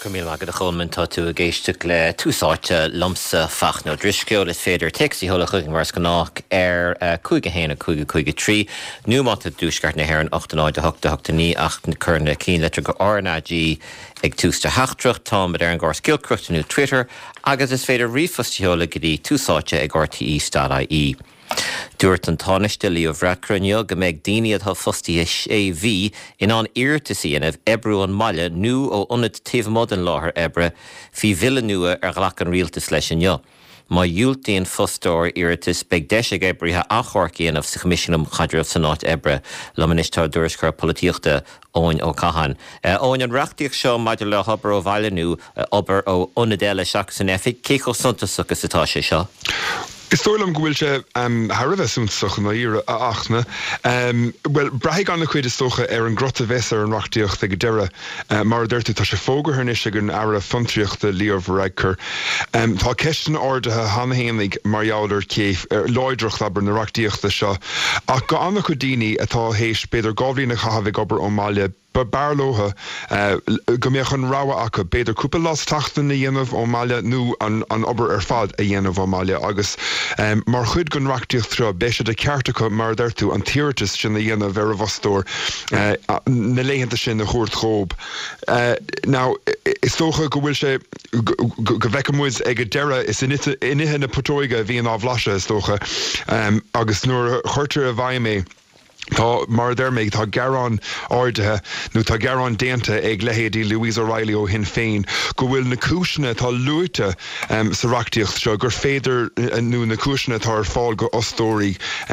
mí agad a chomman tá tú a géiste le túsáte lomsa fach nó drisceol is féidir texí thola chuigin mars gannách chuige héna chuige trí nu mata dúsgart na hhéir an 8 ach na chuna cín letra go RNAG ag tústa heachtracht tá ar an gár skillcruchtanú Twitter agus is féidir rifostiúla go dtí túsáte ag RTE.ie. Dúirt an táneiste líomh bhreacranne go méid daoine atá fostaíis AV in an iartasí inmh ebrú an maile nu ó ionad taobhmod an láthair ebre hí vile nua ar ghlach an rialtas leis an jo. Má dúiltaíonn fostóir iartas beag deise ebrithe achorcaíanamh sa comisiúnam chaidir san áit ebre le minister dúirscur políochta Óin Ó Cathain. Óin an reachtaíoch seo maidir le hobar ó bhaileanú obair ó ionad eile seach san efig cé go suntas agus atá sé seo. Is tólam go bhfuil sé Haribh súntaach na íre a achna. Well, braithigh anna chuid is tócha ar an grota bheas ar an reachtaíocht ag deire mar dúirta tá sé fógur thnis ag an ara funtriíochta líomh reicir. Tá ceistin ordathe hanahéanaigh mar jaáidir céh láidreacht aber na reachtaíochta seo. Ach go anna chu daoine atá hééis beidir gábhlína chahabh obair ó Máile ba barlótha go mbeadh an ráha acha beidir cúpla las tachtain na dhéanamh ó Máile nó an obair ar fad a dhéanamh ó Máile agus mar chud gon reachtaíocht tro béise de ceartacha mar d'irtú an tíirtas sin na dhéanamh ar a bhostóir na léhananta sin na chóirt chóib. Now, is tócha go bhfuil sé go bhheicimid ag a deire is inithe na potóige a bhíon á bhlaise is tócha agus nuair chuirtear a bhaim mé tá mar derméid tá garán áirithe nó tá garán déanta ag lehéadí Louise O'Reilly ó hin féin go bhfuil na cúisina tá luaite sa reachtaíocht seo gur féidir nó na cúisina tá ar fáil go ostóirí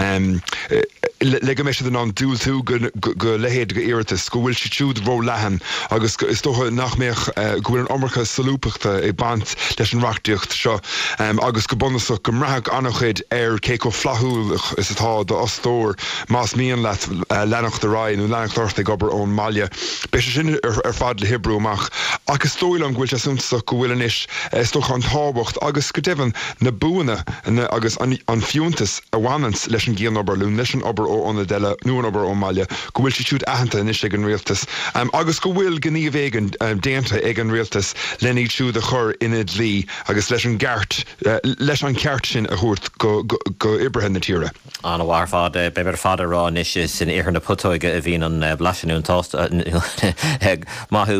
le go meisi an dúilú go lehéad go iiritas go bhfuil si siúd ró lehan agus is tócha nachméoch go bhfuil an omarcha salúpachta i bant leis an reachtaíocht seo agus go bunasach go mrathach annachchuid ar cé go flathúlach is atá do ostóir más míon lenacht de Ryan and lenacht orthe gobar on Máile. Béis sin ar fad le Hebrew amach. Agus tóilam gúil sé suntasach go bhfuil inis stoch an tábhacht agus go devan na buana agus an fiúntas a bhhainans leis an gcéan obair lún leis an obair ó ionad eile nó an obair ó Máile go bhfuil si siúd aitheanta inis ag an rialtas. Agus go bhfuil gníomh éigean déanta ag an rialtas lenaí siúd a chur inad lí agus leis an ceart sin a thuirt go ibrithe na tíre. An bhhar fad beber fada rá is in éar na putóige a bhíon an blaisiún tásta maithú.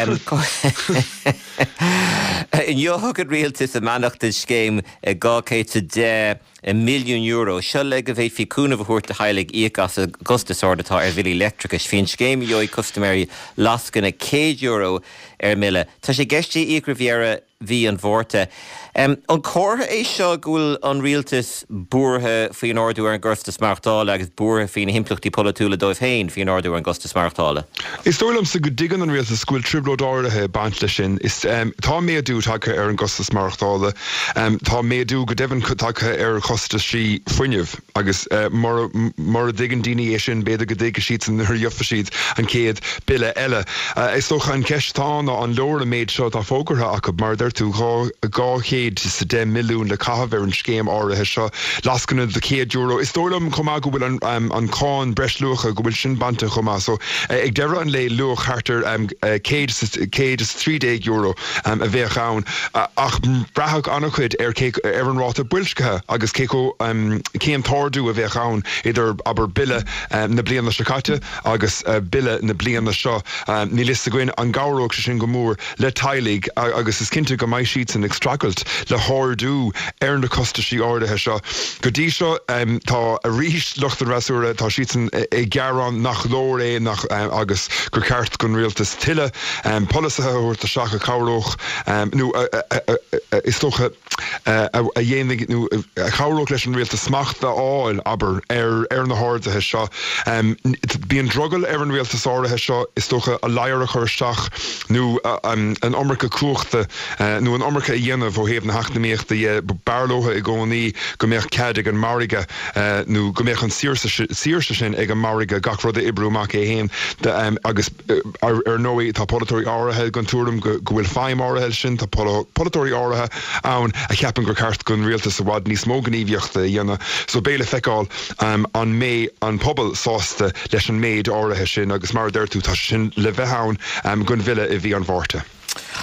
In jothgad rialtas a manachtas céim €210 milliún seo le go bhéh fiúna bhúirt a heilig íochas a gustasárdatá ar bhí electricas fin scéim joí customary lascan €100 ar mille. Tá sé geistí ícrahhéara hí an bhórta. An cótha é seo gúil an rialtas buairthe faoin ordú ar an gustas marachtála agus buairthe faoin himplachtaí polatúla dóibh féin faoin ordú ar an gustas marachtála. Is tólam sa go digan an rialtas gúil triblódáirithe bant lei sin. Tá méadú take ar an gustas marachtála. Tá méadú go devan take ar costa sí fuineh agus mar a digan daine é sin beidir go dtí siad san thir dheofa siad an céad bille eile. Is tócha an ceistán an leor a méid seo tá fógartha acu mar d'irtú €210 milliún le caithbh ar an scéim áirithe seo lascanna de €100. Is tólam chumá go bhfuil an cáin breislucha go bhfuil sin banta chumá. So ag deire an le luach chartar €300 a bheith ann ach brathach annachchuid ar an ráta builscathe agus céim tárdú a bheith ann idir aber bille na bliana secaite agus bille na bliana seo ní lista goin an gáróg sin go mór le tailig agus is cinnte go mai siad an extracult le hárdú ar na costaí áirithe seo. Go dtí seo tá a rís luchtar rasúra tá siad i gcearán nach lór é nach agus gur ceart gon rialtas tiile polisathe úirt a seacha cabhróch nó is tócha a dhéananig nó cabhróch leis an rialtas smachta áil aber ar na háirdathe seo. Bíon drogel ar an rialtas áirithe seo is tócha a leir a chur seach nó an omarcha cuachta nó an omarcha dhéanamh ó héamh na heachnaíochta barlótha i gcónaí go mbeadh cead ag an marige nó go mbeadh an síorsa sin ag an marige gach rud a ibrúach é héin agus ar nóí tá polytóirí áirithe gan túram go bhfuil feim áirithe sin tá polytóirí áirithe ann a cheapan gur ceart gon rialtas a bhd níos mó gníomhíochta dhéana. So béle feicáil an pobal sásta leis an méid áirithe sin agus mar d'irtú tá sin le bheith ann gon bhile i bhí an bhórta.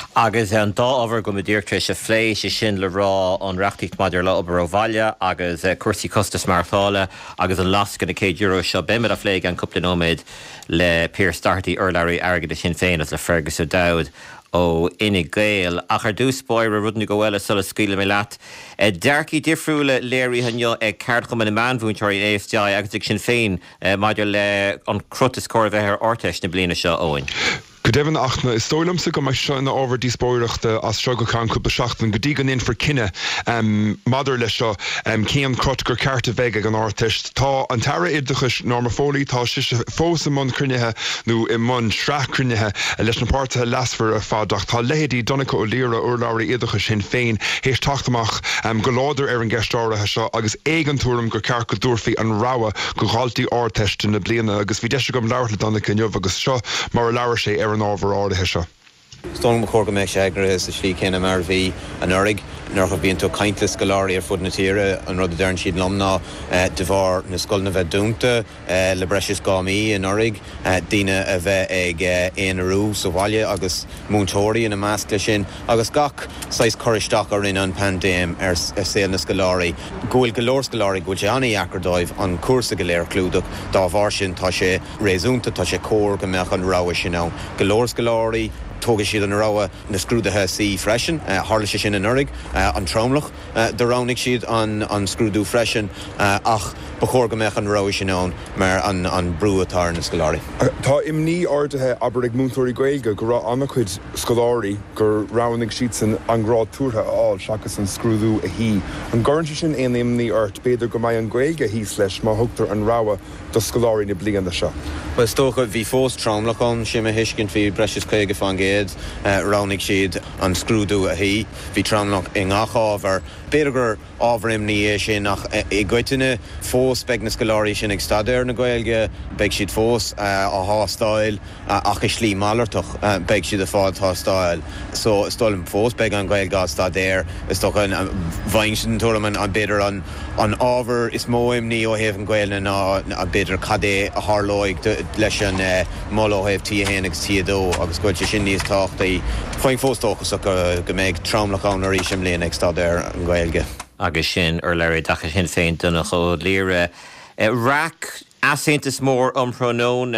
Agus an dá ábhar go dtíirte se phlé sé sin le rá an reachtaíocht maidir le obair ó bhaile agus cuasaí costas marthála agus an lasca na €100 seo béimiid a phlé an cúpla nóméid le Pierce Starty Urlary agad Sinn Féin as le Fergus O'Dowd ó Inig Gael ach ar dús spóir a rudna go bhfuil sulas scíla mé leat. Dearcí difriúla léirí hanne ag ceart chum na manbhúntóirí AFDI agus Sinn Féin maidir le an crutas cóir bheith ar orteis na bliana seo óin. Go Devin achna is stoilmsa go mai seo na ábhar díspóireachta as struggle can cúpla seachtain go dtí gan in for cinenne madidir le seo céan crut gur cearta bheith an áirteist. Tá an tara idachas norma fólí tá fós am món crunethe nó I món sreach crunethe leis na páirtithe lasfar a fádach. Tá lehéadí Donncha ó Líra Urlary idachas Sinn Féin héis taachtamach go láidir ar an gceistáirithe seo agus éigen túram gur ceart go dúrfií an ráha go gáiltaí áirteist na bliana agus bhí deise go leabhar le Donncha inniuh agus seo mar a leabhar sé ar an ábhar áirithe seo. Stónm chóga méid seagra is a slí céine mar bhí an urig nar go bíonn tú caintlas goláirí ar fud na tíre an rud a dearn siad lomná de bhar na scoil na bheith dúnta le breis gámaí an urig daoine a bheith ag éonarú sa bhaile agus múntóirí in na meascla sin agus gach sais choristeach ar in an pandéim ar saoil na scoláirí. Gúil golóir scoláirí gúil sé anna eachardóibh an cuasa go léir clúdach dá bhar sin tá sé réasúnta tá sé cór go meach an ráha sin ná. Golóir scoláirí tóga siad an ráha na scrúdathe sí freisin, hála sé sin an urig, an trámlach, de ránig siad an scrúdú freisin ach ba chóir go meach an ráha sin ón mar an brúatá na scoláirí. Tá imní áirithe aber ag múntóirí Gaeilge go rá anna chuid scoláirí gur ránig siad san an grád túrtha áil seachas an scrúdú a hí. An gcuirn sin éon imní ort beidir go mbeidh an Gaeilge híos leis má thugtar an ráha do scoláirí na bliana seo. Well, tócha bhí fós trámlach an sin a hiiscint bhí breis chuige fan ránig siad an scrúdú a hí, bhí trámlach I ngach ábhar. Beidir gur ábhar imní é sin ach I gcuiteine fós beag na scoláirí sin ag stadéir na Gaeilge, beag siad fós a hástáil ach is slí málartach beag siad a fád hástáil. So stoilm fós beag an Gaeilge a stadéir, is tócha an bhain sin túram an beidir an ábhar is mó imní ó héamh an Gaeilge ná a beidir cadé a thárlóig leis an mol ó héamh tí a héananig tíadó agus gúil sé sin níos táchtaí faoin fóstóchas go méid trámlach an ar ísim léon ag stadéir an Gaeilge. Agus sin Urlary dacha Sinn Féin duna cho Líra. Rac asaontas mór pronón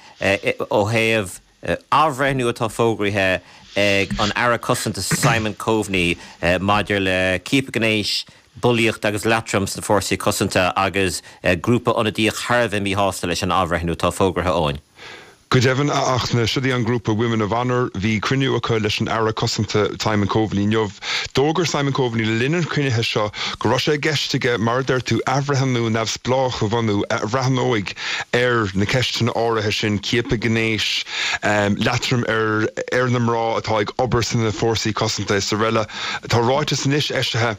ó héamh ábhreithniú atá fógraithe ag an ara cosanta Simon Coveney maidir le cípa gnéis buíocht agus letrams na fórsaí cosanta agus grúpa onadíoch Harvey mí hásta leis an ábhreithniú tá fógrathe óin. Go Devin achna sidaí an grúpa Women of Honour hí cruinniú acu leis an ara cosanta Simon Coveney inniuh. Dógur Simon Coveney le linan cruinnithe seo go raibh sé gceistige mar d'ir tú abhreithnú nefsplách a bhanú bhreathnóig ar na ceistin áirithe sin cíapa gnéis letram ar na mrá atá ag obair san na fórsaí cosanta sa réile. Tá ráite san isis eistethe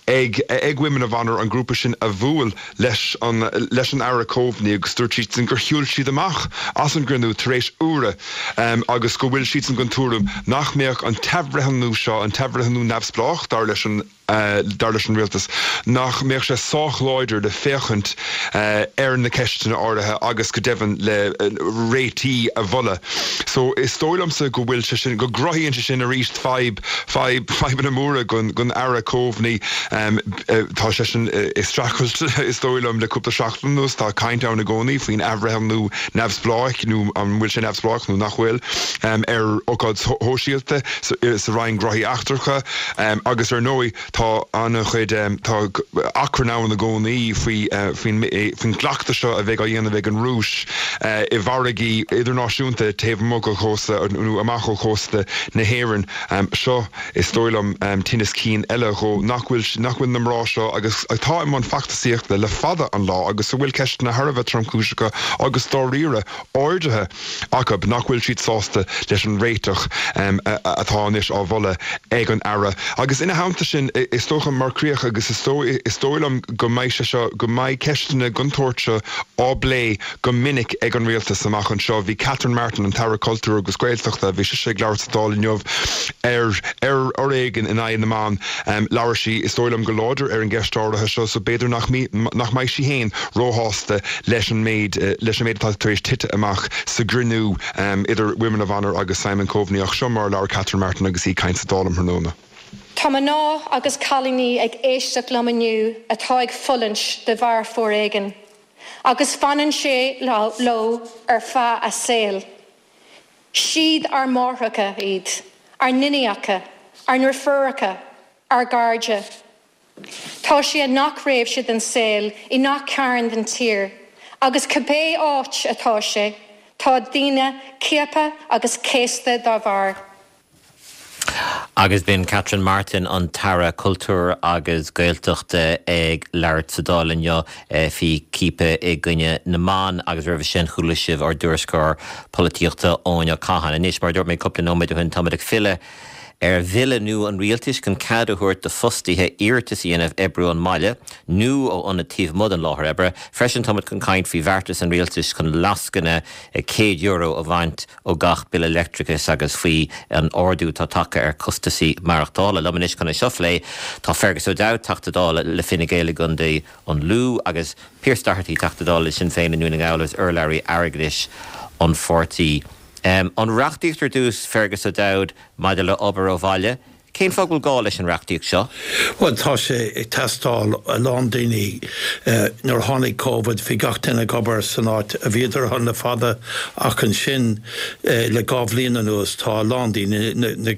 ag Women of Honour an grúpa sin a bhuail leis an ara Coveney agus dúirt sin gur thiúil siad amach as an grinú taréis úra agus go bhfuil siad an gantúrum nach méach an tebhreithnú seo an tebhreithnú nefsplách dar leis an rialtas nach méach sé sáchláidir de féchant ar na ceistina áirithe agus go Devin le réití a bhola. So is stoilmsa go bhfuil se sin go grothíonn se sin a ríist feib an amúra gun ara Coveney tá se sin is strachelt is stoilm le cúpla seachtanús tá caint ann na gcónaí faoin abhreithnú nefsplách nó an bhfuil sin nefsplách nó nachhfuil ar ócáid hóisialta sa rainn grothí achtarcha agus ar nói tá anna chuid tá acra ná na gcónaí faoin ghlachta seo a bheith a dhéanana bheith an rúis I bharagaí idirnáisiúnta taobh mogul chósta nó amachil chósta na hÉireann seo is stoilm tínas cín eile go nachhfuil na mrá seo agus tá imán factasíochta le fada an lá agus sa bhfuil ceist na Harbh tramcúiseacha agus dáríre áirithe acu nachhfuil siad sásta leis an réiteach atá níos á bhola ag an ara. Agus ina háanta sin is tócha marcríoch agus is tóilm go maiid ceistena guntóirte áblé go minic ag an rialtas amach an seo bhí Catherine Martin an Tara Cultúr agus Gaeltachta bhí sé leabhar sádáilniuh ar éigen in aon amán leabhar sí is tóilm go láidir ar an gceistáirithe seo so beidir nach maiid sí héin róhásta leis an méid tá éis tite amach sa grinú idir Women of Honour agus Simon Coveney ach seo mar leabhar Catherine Martin agus í caint sa dálam hnóna. Tá ná agus chalíní ag éisteach lomaniu atá ag fullins de bhar fór éigen. Agus fanan sé lo ar fa a saoil. Siad ar mórthacha iad, ar niniacha, ar nuairfuracha, ar garde. Tá sé nach raibh siad an saoil I nach cairn den tír, agus cabbé áit atá sé, tá daoine céapa agus céasta dá bhar. Agus bín Catherine Martin an Tara Cultúr agus Gaeltachta ag leabhar sádáilneo fi cípe I gcuine na mán agus raibh sin chuala sibh ar dúrascóir polítíochta ónne caihan. Anis mar dúirt mé coppla nóid chun táid ag fille bhile nu an rialtais gan cadúirt de fustithe iirtas íanamh ebrú an maile, nu ó anna tíomh mud an láthir ebre, freisin táid chun caint fhí bheartas an rialtais chun lascanna €100 a bhaint ó gach bil electricus agus faoi an ordú tá taca ar costasaí marachtála. Lomanis chuna sioflé, tá Fergus O'Dowd tachtadála le Fine Gaeilge Gundaí an lú agus Pierce Doherty tachtadála sin féin na nuaigh eolas Larry Argadish an 40. An reachtaíochtar dús Fergus O'Dowd maidir le obair ó bhaile, cén fog bhfuil gá leis an reachtaíocht seo? Well, tá sé ag testáil a lán daoine nuair tháinig COVID bhí gach duine gobar san áit a bhíidir chun na fada ach an sin le gá bhbliain anuas tá lán daoine na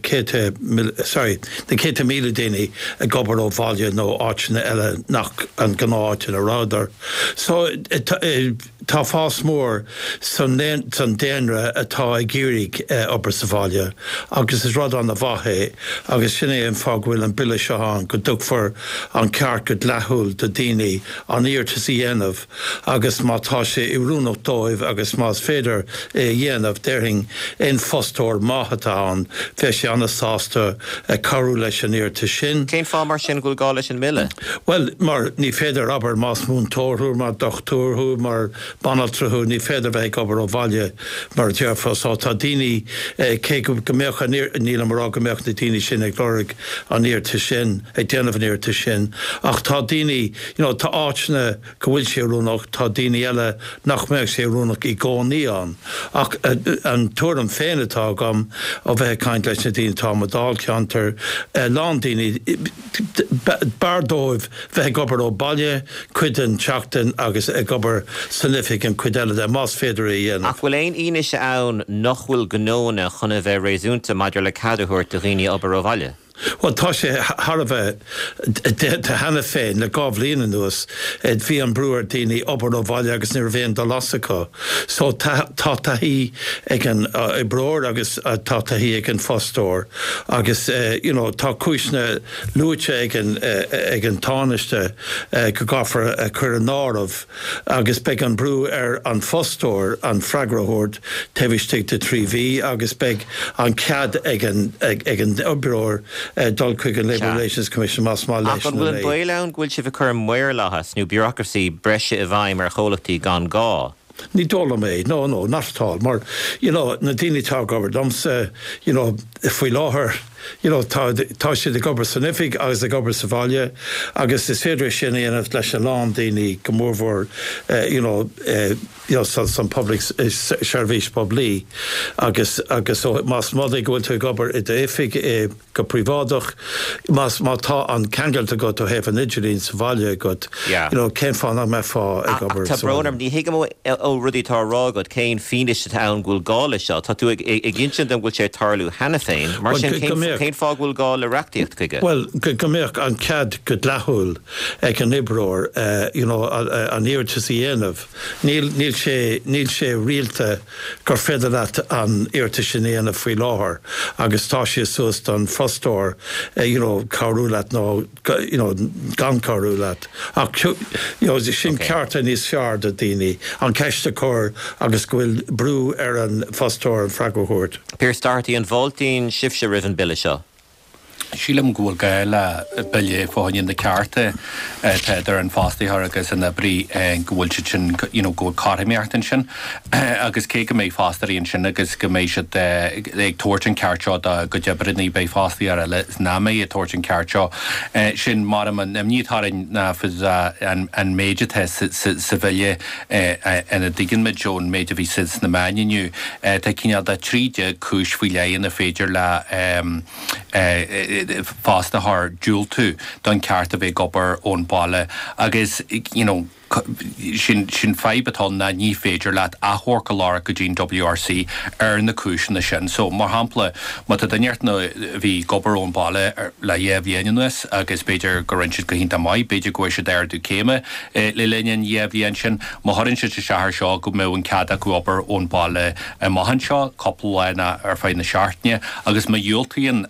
100 míle daoine a gobar ó bhaile nó áitina eile nach an gnáid in a rádar. So tá fás mór san déanra atá ag géirig obair sa bhaile agus is rud an na bhathe agus sinné an fághfuil an bille seán go dugfar an ceart go lethúil de daoine an iartas I dhéanamh agus má tá sé I rúnach dóibh agus más féidir dhéanamh déirling in fostóir maithatá an bheith sé anna sásta carú leis an iartas sin. Cén fá mar sin gúil gá leis an mille? Well, mar ní féidir aber más múntóirú mar dochtúrú mar banaltrathú ní féidir bheith obair ó bhaile mar dearfas tá daoine cé go gombeocha níl marrá gombeoch na daoine sin ag glórig an iartas sin ag déanamh an iartas sin ach tá daoine tá áitna go bhfuil sé rúnach tá daoine eile nach mbeadh sé rúnach I gcónaí an ach an túram féin atá gom ó bheith caint leis na daoine tá modál ceantar lán daoine bardóibh bheith obair ó baile cuid an teachtain agus ag obair significant cuid eile de más féidir I dhéanamh. Ach bhfuil éon ionise ann nach bhfuil gnóna chuna bheith réasúnta maidir le cadúirt a riine obair ó bhaile? Well, tá sé Har bheith de hena féin le gá bhbliain nuas bhí an breúir daoine obair ó bhaile agus níor bhéon do lasacha. So tá hí ag an breúir agus tá hí ag an fostóir agus tá cúisna luaite ag an táneiste go gafar chur an náramh agus beag an brú ar an fostóir an freigrahort tehistigh de 3V agus beag an cead ag an breúir dul chuig an Labour Relations Commission más má leis. Ach an bhfuil an bailán gúil si bh chur muir lethas nó bureaucracy breise a bhaim ar cholachtaí gan gá. Ní dóla mé, no, nachtáil, mar, na daoine tá gobar domsa, faoi láthair, tá sé de gobar sanifig agus de gobar sa bhaile, agus is féidir sin dhéanamh leis an lán daoine go mórmhór, san public service publi, agus más modaigh gohfuil tú gobar I de ifig go privádach, más má tá an ceangailta go to hef an idirlín sa bhaile go, cén fá nach me fá ag gobar. Tá brónam, ní hiigam ó rudí tá rágad cén finis a ann gúil gála seo, tá tú ag ginsin am gúil sé tarlú hena féin, mar sin cén fá gúil gá le reachtaíocht chuige? Well, gombeoch an cead go lethúil ag an ibreúir, an iartas I dhéanamh. Níl sé rialta gur féidir leat an iartas sin dhéanamh faoi láthair, agus tá sé suas an fostóir, carú leat nó, gan carú leat. Ach, sin cearta níos fearr a daoine, an ceiste cór agus gohfuil brú ar an fostóir an freigrahort. Pierce Doherty an bhiltín sibse rih an bille seo. Sílam gúil gaile bilé fáin de carte ar an fástaíthar agus in brí gúil sin gúil carimiartan sin agus cé go méid fástaíonn sin agus go méid ag tuairtin cearteo go debriní bé fástaí ar le námé a tuairtin cearteo sin mar an nítáin na an méidethe sa bhile ina dtígan mid Joan méid a bhí si na mainniu tá cinnead a tríide cis fao léon a féidir le fásta haar dúil tú don ceart a bheith gobar ón báile agus sin feibetá na ní féidir leat ahor go lára go dín WRC ar na cúisina sin. So mar hampla má a daneart na bhí gobar ón báile le dhéhhéanúas agus beidir go rinseid go hinnta mai, beidir go se déir dú céime le leinn dhéhhéan sin, má harann se sehar seo go mé an cada gobar ón báile maihan seo coppleána ar féin na seaartne agus má dúiltaíonn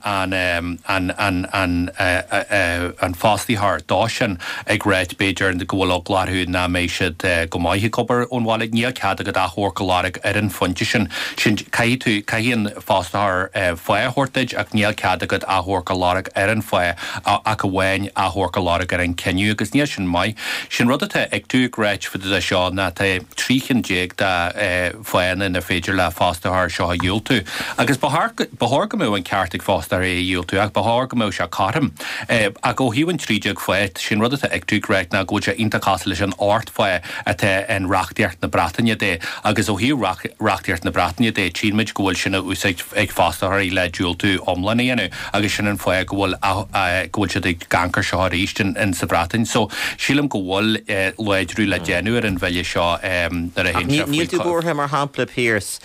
an fástaíthar dá sin ag réit beidir an de gohfuil gláthú na mé siad go maithe cobar ón bháile níl ceada go dthór go lára ar an fonte sin caihíonn fástathar foiithortaid ach níl ceada go athór go lára ar an foiith a go bhhain athór go lára ar an ceniu agus níl sin mai sin rudathe ag tú gréit fu a seo na tríchan déag de foiinna na féidir le fástathar seo a dúil tú agus bethir go mó an ceartig fástar é dúil tú ach bethir go mó se carm a go hiúann trídeag foiit sin rudathe ag tú gréit na go se intacása leis an áirtfoie a an reachtaíart na Bretainne dé agus ó hiú reachtaíart na Bretainne dé tíimiid gohfuil sinna úsáid ag fástathir le dúil tú omlaíanú agus sin an foiie gohfuil si ag gankar seo rístin in sa Bretainne. So sílam go bhfuil leidrú le déanúir an bheile seo ar a hen. Níl tú búthe mar hampla Pierce.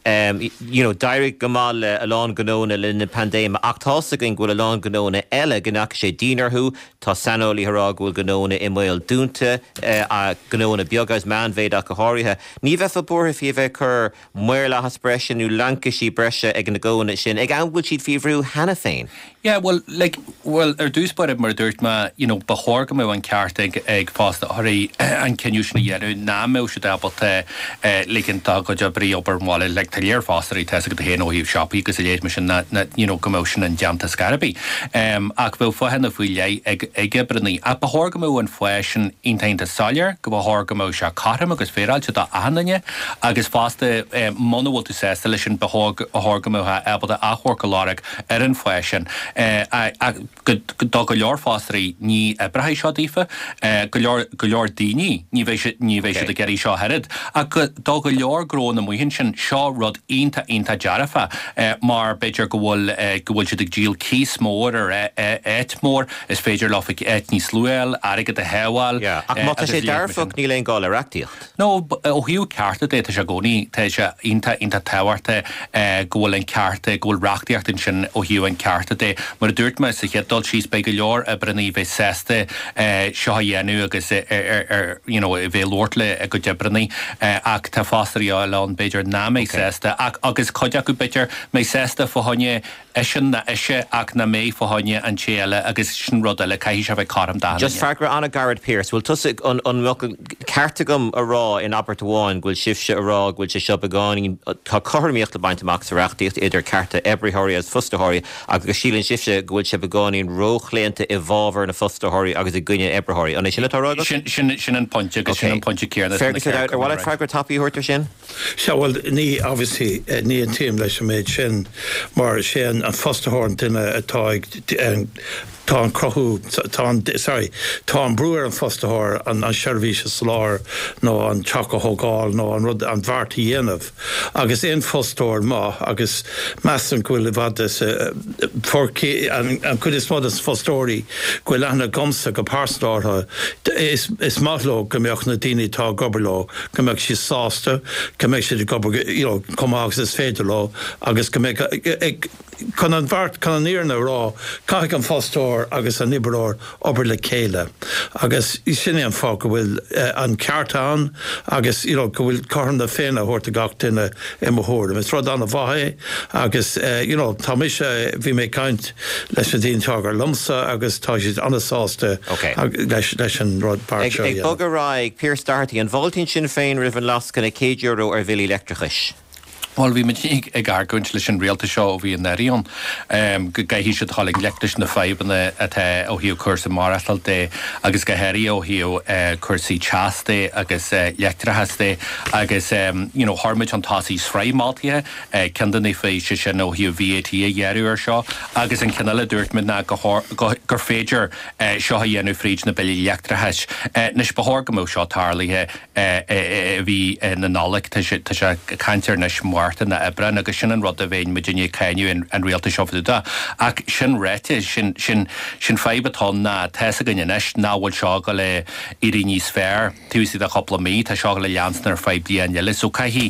Dairig gomáil a lán gnóna lena pandéma ach tása gin ghfuil a lán gnóna eile gannach sé dínarthú tá sanolí thrá ghfuil gnóna i mbail dúnta a gnóna beagás meanmhéad a go háirithe. Ní bheith a búthe fí bheith chur muir lethas breise nó lancasí breise ag na ggóna sin ag an bhfuil siad fíomhrú hena féin. Yeah, well, dúspáid mar dúirt ma, bethir go mó an ceart ag fástathirí an ceniúisina dhéanú ná mé se dabalta ligin tá go brí obair mála le taléir fástarí te go héan óhíh sepaí agus a léit me sin gomósin an deanta scarabí. Ach bfuil fohanna faoi lé ag ibrenaí a bethir go mó an foisin intainta sáir go bthir go mó se carm agus féráil se dá ahananne agus fásta manhil tú sésta lei sin bethir go mó ebalta ahor go láraigh ar an foisin. Dá go leor fástarí ní breithe seo dífa go leor daoine ní bhéh se a geirí seo head a dá go leor gróna muhinn sin seo rud ionta dearafa mar beidir go bhfuil si ag díal cís mór ar éit mór is féidir lofik éit níos luúil aige a heáil. Ach má sé dearfach ní leon gáil reachtaíocht. No ó hiú cearta dé se gcónaí te se ionta tehairta ghfuil an cearta ghfuil reachtaíocht sin ó hiú an cearta dé mar dúirt me sa chédal síos be go leor a brenaí bheith sésta seo dhéanú agus bheith lortla a go debraní ach tá fástarí an beidir ná mé sésta agus coide go beidir mé sésta fáinne sin na ise ach na mé fáinne an chéile agus sin rud le caií se bheith carm dá. Just freagra Anna Garrett Pierce, bhfuil tusa an cartagam a rá in Abertaháin ghfuil sibse a rá ghfuil se seo beáin tá choirmíocht le baintach sa reachtaíocht idir carta ebrithirí as fustathirí agus sílann sibse ghfuil se beáin róchléanta i bhábhar na fustathirí agus i gcuine ebrithirí. An sinna tárá sin an ponte agus sin an ponte céarna. Bhil freagra tapí thuirtar sin? Se bhfuil ní obviously ní an tíim leis méid sin mar sé an fustathirí duine atá tá an crothú tá an breúir an fustathirí an seirbhíse slár nó an teachathógáil nó an rud an bhartaí dhéanamh agus éon fustathirí má agus meastan ghfuil bhd an chud is mód an fustatóirí ghfuil lena gomsa go pásnátha is mathló go mbeoch na daoine tá gobar lá go mbeoh si sásta go mbeoh si gobar cumágus is féidir lá agus go mbeoh chun an bhart chun an íarna rá caiigh an fástair agus an ibaráir obair le céile agus sinné an fá go bhfuil an ceartán agus go bhfuil carn na féna thuirta gach duine i mthóir. Is rud anna bhaithe agus tá mise bhí mé caint leis an dtíon tágar lumsa agus tá siad anasásta leis an rud páirteo. Ag bogarráig Pierce Doherty an bhiltín sin féin rih an lascan na €100 ar bhilí electrachis. Well, vi mit ag argwnt yn realta seo fi yn erion. Gai hi sydd cholig lectis na ffaib yn o hiw cwrs y marallal de, agos gai heri o hiw cwrsi chas de, agos lectrahas de, agos, hormig an tasi sfrai maltia, cyndan ei ffei sy'n o hiw VAT a gieru ar seo, agos yn cynnal y dwrt mynd na gyr ffeidr seo hi enw ffrid na bili lectrahas. Nes bahor gymw seo tarli fi yn anolig, ta sy'n canter nes Martin na Ebra agus sin an rud a bhéin Virginia Kenyu an realta seo da ach sin réite sin feibatá na tesa ganneis náhfuil seo go le irí níos fér túsí a coppla mí tá seo le leansnar feib blian le so caihí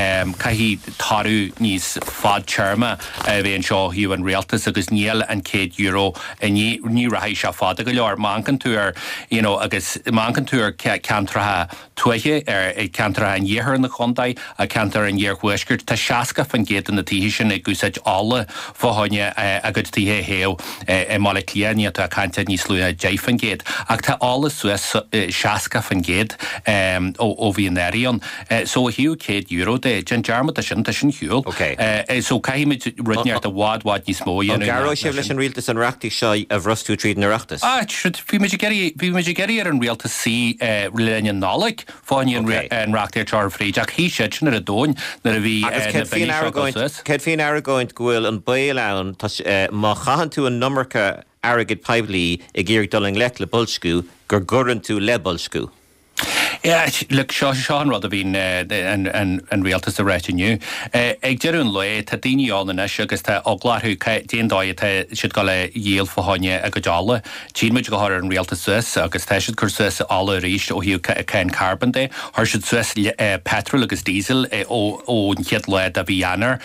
tarú níos fad charma bhéon seo hiú an realtas agus níl an €100 ní raithí se fad a go leor mancan túr agus mancan túr cantratha tuaiche cantratha an dhéhar na chundaid a cantar an dhéarhuisgur Tá seaca fan géad na tíhí sin ag gúsaid ála fáhaine agad títhe héo mála clíanaí a canta níos lúna déifan géad ach tá ála suas seaca fan géad ó bhí an erion so hiú €100 de gen jarma tá sin hiúil so caiimiid runeart a bhád níos mó Garó sé leis an rialtas an reachtaí seo a bhrostú tríd na reachtas bhí meidir geirí ar an rialtas sí rilein nálaigh fáin an reachtaí tar fríd ach hí sé sin ar a dóin na a bhí Ced fin aragoint gwil an bail ann má chahan tú an nummercha aragid paiblí ag géirg doling lech le bolscú gur gurran tú le bolscú. Look, Sean rud a bhín an realtas a réitiniu. Ag dearún le tá daoine anna agus tá ogláthú déondáid siad go le dhéal fáine a go deála. Tímuid go thir an realtas Suas agus tá siad chur Suas ála ríist ó hiú cén carbon de. Thir siad Suas petrol agus diesel ó chiad le a bhí anar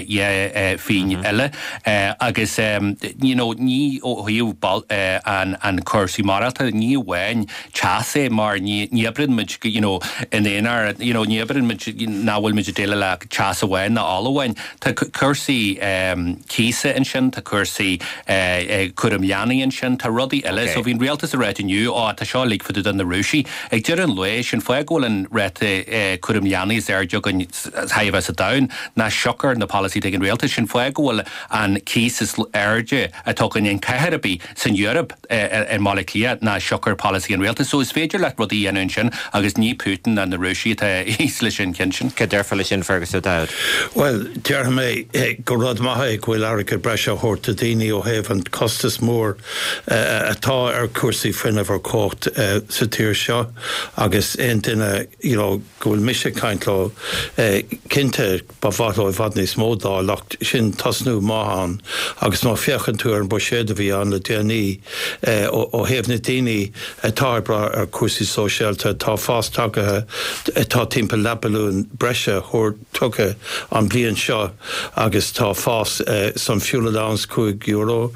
fin eile. Agus ní ó hiú an cursí maralta ní bhhain chasé mar ní abrid in éar níabrin náhfuil muidir déile le chas ahhain na áhhain Tá cursaí císa in sin tá cursaí curamleanaí in sin tá rudaí eile so bhín realtas a réitiniu tá seo lí fuú an na rúsí ag dear an le sin foiáil an réite curamleanaí ar jogan taobh a dain na seocar na policy ag an realtas sin foiáil an císas airde atá an ceirabí san Europe an mála clia na seocar policy an realtas so is féidir le rudaí anún sin agus ní Putin an na Rúsí tá ísla sin cinshin. Cé deirfa sin fergus a daid? Well, dear mé go rud maithe bhfuil archa breise chóirta daoine ó héamh an costas mór atá ar cuasaí fuinmh ar cócht sa tíir seo agus aon duine go bhfuil mise caintló cinnte ba bhádó i bhad níos módá lecht sin tasnú máán agus má fiochan tú ar an buséad a bhí an le déanaí ó héamh na daoine atá bra ar cuasaí sóisialta tá fást tagathe tá timp lebalún breise chóir tucha an blion seo agus tá fás san fuel allowance €2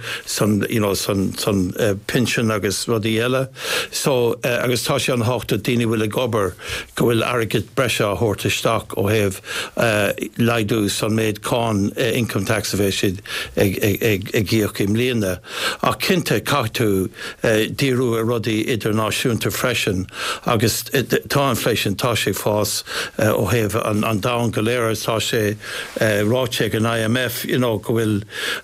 san pension agus rudí eile so agus tá sé an hácht a daoine bhfuil a gobar go bhfuil airgid breise a thuirtaisteach ó héamh leidú san méid cáin income tax a bheith siad ag gíoch im líana a cinnte caitú díú a rudí idirnáisiúnta freisin agus tá inflation tá sé fás ó héamh an dán go léir tá sé ráte an IMF go bhfuil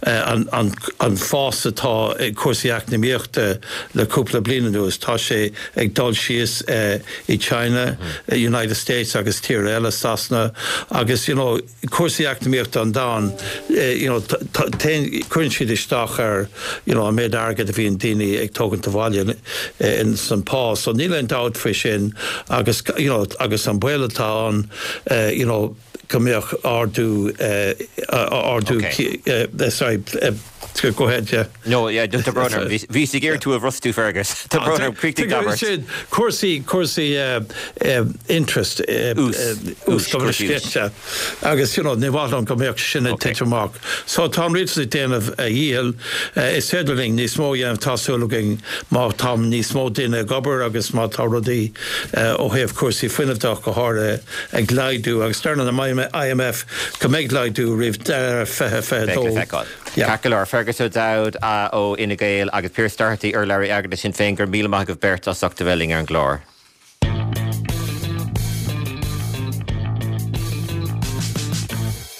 an fás atá cuasaíach na míochta le cúpla bliana nuas tá sé ag dul síos i China, United States agus tír eile sasna agus cuasaíach na míochta an dán chun siad isteach ar a méid airgad a bhíon daoine ag tógann do bhaile in san pás so níl an dáid fri sin agus an builetá an gombeoch ardú go ahead, yeah. No, yeah, the brother. Ví sig gear to a rustú fergus. The brother critic dabber. Corsi interest agus nevalon gombeoch sinna teach mark. So Tom reads the den of a yield is settling ní smó yam tasúluging má tam ní smó dinna gobar agus má tarodi ó hef corsi finnadach go hard ag glaidu agus starna na IMF go meg glaidu rif fe Cacalar Fergus O'Dowd ó Ina Gael agus Pierce Doherty ar Larry Agnes sin féin gur míle maith go Berta Sachta Welling ar an glór.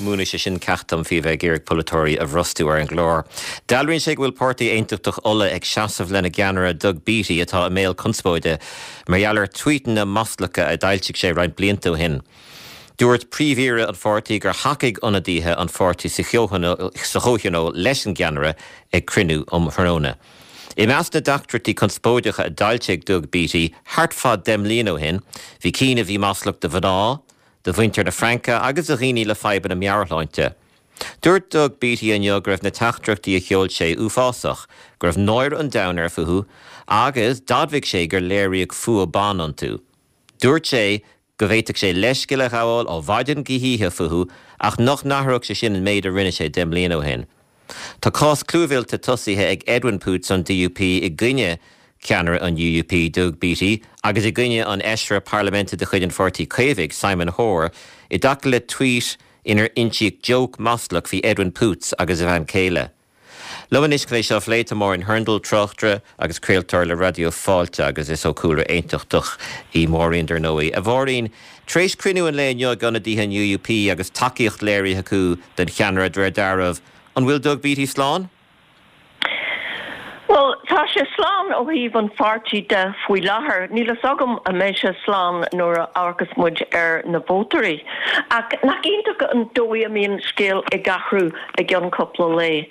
múna sé sin ceachtam fi bheith géirigh polytóirí a bhrostú ar an glór. Dalrinn sé bhfuil pártaí aontachtach ola ag seasamh lena geanara Doug Beattie atá a méil conspóide mar gheallar tweetan na maslacha a dailteigh sé roiint bliantú hin. Dúirt príomhíre an fórtaí gur hacaigh ionadaithe an fórtaí sa chóthanó leis an geanara ag crinú Hróna. I meas na dactratí conspóideacha a dailteigh Doug Beattie hartfad dem líon hin, bhí cína bhí maslach de bhaná, de bhaintear na Franca agus a rií le feiban na mearrláinte. Dúirt Doug Beattie an raibh na teachtrachtaí a cheol sé uafásach, gur raibh náir an downar fuhu, agus dadmhaigh sé gur léiríodh fua bán an tú. Dúirt sé go bhhéiteach sé leisciile ghabháil ó bhaidan githíthe fuhu, ach nach nachthróg sé sin an méid a rinne sé dem líon hin. Tá cás clúbhillte tosaithe ag Edwin Poots an DUP i gcuine ceanara an UUP Doug Beattie, agus i gcuine an eisre Parlamente de chuid an fortí Caomhig Simon Hoare, i daca le tweet inar intíoch joke maslach hí Edwin Poots agus a bhain céile. Lomanis lééis seo fléite mór in Hurndal trochtre agus créaltar le radio fáilte agus is ó cúra aontachtach í móríon der nóí. A bhórín tréis crinú an léoneo gona dtí an UUP agus takeíocht léirí acu den cheanara dreidarmh an bhfuil Doug Beattie slán? Well, tá sé slán ó híomh an fáirtí de faoi láthair, nílas agam a méid sé slán nuair a áchas muid ar na vótarí. Ach nach ionntach an dói a míon scéal i gachrú a gceann coppla lé.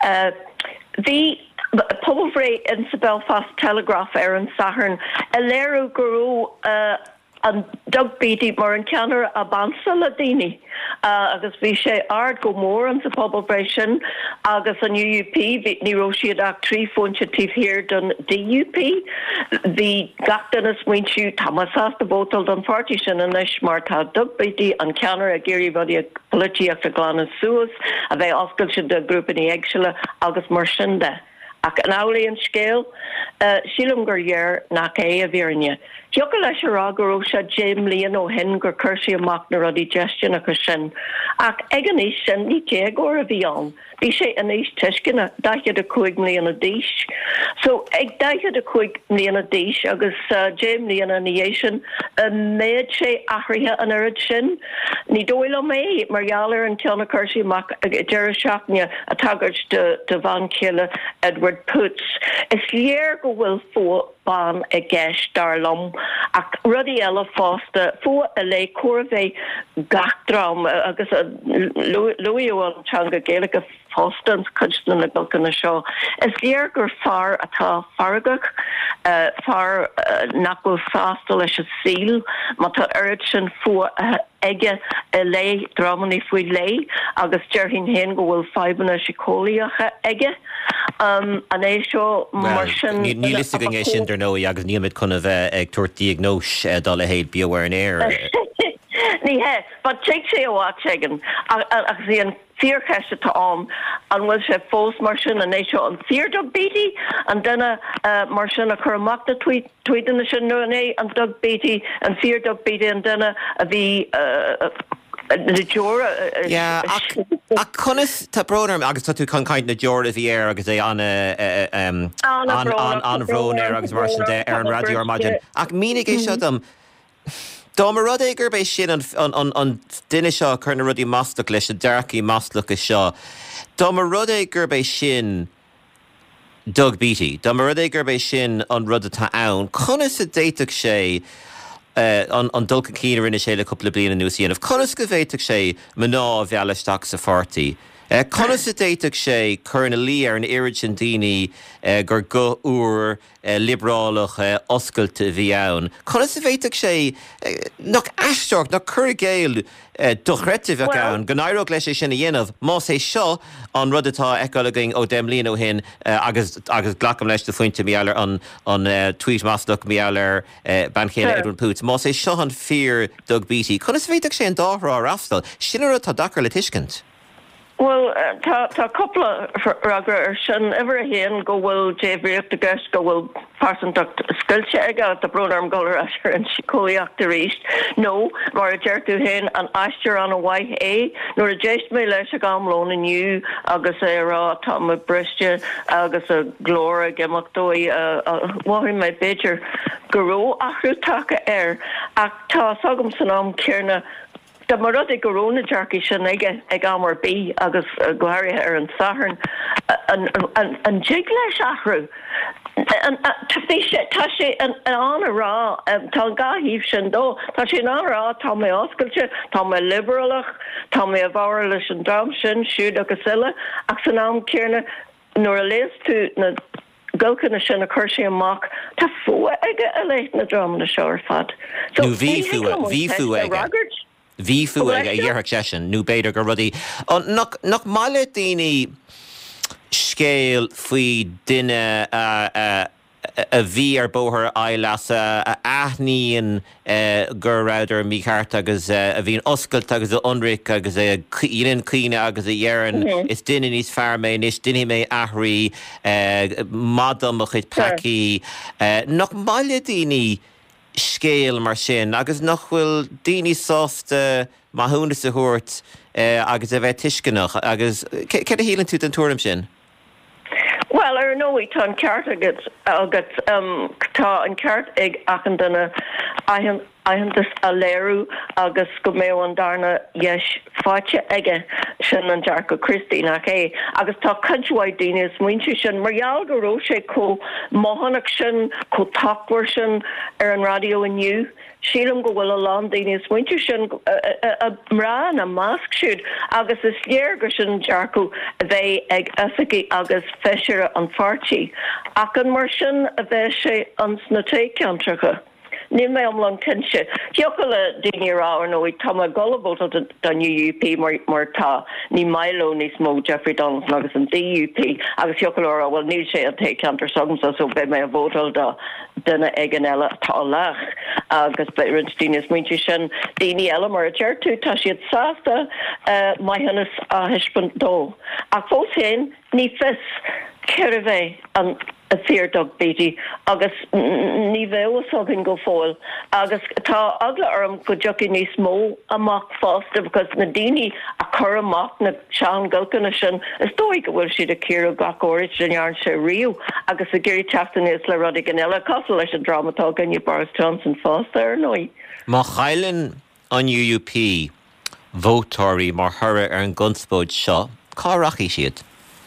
Bhí Pobal in sa Belfast Telegraph ar an Saturn a léirú gurú an Doug Beattie mar an ceannar a bansa le daoine. Agus bhí sé ard go mór an sa Pobal sin agus an UUP ní raibh siad ach trí fóinte tíbhthír don DUP. Bhí gachtain is muintiú tamasás de bótal don pártí sin inis mar tá Doug Beattie an ceannar a géirí bhí polítíocht a glána suas a bheith oscail siad de grúpaní éagsile agus mar sin de. Ach an álaíonn scéal, sílam gur dhear nach é a bhírinne. Thiocha leis ará gur ó sé Jim líon ó hen gur chuirsaí amach na rudí deistina go sin. Ach ag an éis sin ní té gur a bhí an. Bhí sé an éis tuiscin daichead a 5 mbliana díos. So ag daichead a 5 mbliana díos agus Jim líon an éis sin méid sé achraithe an airad sin. Ní dóil mé mar gheallar an teanna chuirsaí amach ag deire seachne a tagart de Van Cille Edward Poots. Is léir go bhfuil fó ban a gceist darlam ach rudí eile fásta fua a lé cuairbhéh gachdram agus Louis O'Antanga Gaelic fástans chuisteanna na gulcanna seo. Is léir gur fear atá faragach, fear nach bhfuil sásta leis a síl, má tá aird sin fua aige a lé dramaní faoi lé agus deirhín hen go bhfuil feibanna sicólaíocha aige. An é seo mar sin ní listing é sin der nóí agus níimiid chuna bheith ag tuairt diagnós dá le héad bíomhar an air. Ní he, but take sé óhá tegan agus í an fearceiste tá an bhfuil sé fós mar sin an é seo an fear Doug Beattie an duine mar sin a chur amach de tweetan sin nu é an Doug Beattie an fear Doug Beattie an duine a bhí na Jora. A conas tá brónarm agus tá tú chuncáint na Jora bhí air agus é an bhrón air agus mar sin de ar an radio armaidian. Ach mínig é seo dom Dá mar rud é gur bééis sin an duine seo chur na rudí maslach leis a dearcaí maslach is seo. Dá mar rud é gur bééis sin Doug Beattie, dá mar rud é gur bééis sin an rud atá ann. Conas a déiteach sé an dulca cíine rinne sé le coppla bliana núsíanamh. Conas go bhhéiteach sé mná bhealaisteach sa fartaí. Conas a déiteach sé chur na lí ar an irid sin daoine gur go úr liberálach oscailte bhí ann. Conas a bhéiteach sé nach eisteach nach chur géal dochreitih bheith ann, go naireach leis sé sinna dhéanamh, má sé seo an rud atá eálaing ó dem líon ó hin agus ghlacham leis de fointe meallar an tweet maslach meallar ban chéile Edwin Poots, má sé seo an fear Doug Beattie. Conas a bhéiteach sé an dárá rastal, sinnar tá dachar le tuiscint. Well, tá coppla ragra sin ever héan go bhfuil déhríocht a gceist go bhfuil farsantach sciilte aige a brónarm golar asir an sicólaíocht a ríist. No, mar a deirtú héin an aistear an a waith é, nuair a déist mé leis a gamlón aniu agus é rá tá a briste agus a glóra gemachtóí bhhain mé beidir goró achrú take air ach tá sagam san am céarna Da mar rud gorona jarki sin ag amar bí agus gohair ar an saharn an jig leis ahrú. Tá sé an anrá tá gahíh sin dó, Tá sé an anrá tá mé oscailte, tá mé liberalach, tá mé a bhar leis an dram sin siúd agus ile ach san ná céarna nuair a léas tú na gulcanna sin a chuir sé amach tá fua aige a léit na dram na seir fad. Nú bhí fu aige. Bhí fu aige a dhearach sin, nú beidir go rudí. Nach maiile daoine scéal faoi duine a bhí ar bóthar aileas a aithníon gurráidir mícheart agus a bhíon oscailt agus a onric agus íon cíine agus a dhearan is duine níos fearrma is duine mé aithrí madam a chuid plací nach maiile daoine scéal mar sin agus nach bhfuil daoine sásta maithúna sa thuairt agus a bheith tuiscinach agus ce a hílann tú an túram sin? Well, nóí tá an ceart agus tá an ceart ag achan duna aihantas a léirú agus go méh an darna dheis fáte aige sin an dear go Christí nach é. agus tá cudhhaid daine is muinte sin margheall go ró sé có mohanach sin có taphair sin ar an radio inniu. Sílam go bhfuil a lán daine is muinte sin mrá na másc siúd agus is léargur sin dearcú a bheith ag asaí agus feisiire an fartí. Ach an mar sin a bheith sé an sna téceantracha. Ní mé amlan tinse. Thiocha le daine rá nó tá golabót don UUP mar tá ní mailó níos mó Jeffrey Donaldson agus an DUP agus thiocha le bhfuil níl sé an téceantar sagmsa so bheith mé a bótal duna ag an eile tá lech agus be rintíine is muinte sin daoine eile mar a deirtú tá siad sásta maithanas a hispant dó. Ach fós hen ní fis ceir a bheith an a feardog bédi agus ní bheith sogin go fáil agus tá agla orm go joci níos mó amach fásta because na daoine a chur amach na sean gulcanna sin is dóigh go bhfuil siad a cír gacóid denhearn sé riú agus a géirí teachtain is le rud gan eile cos leis an dramatá gan Boris Johnson fásta ar nói. Má chaileann an UUP vótáirí mar thura ar an gunspóid seo, cá rachaí siad?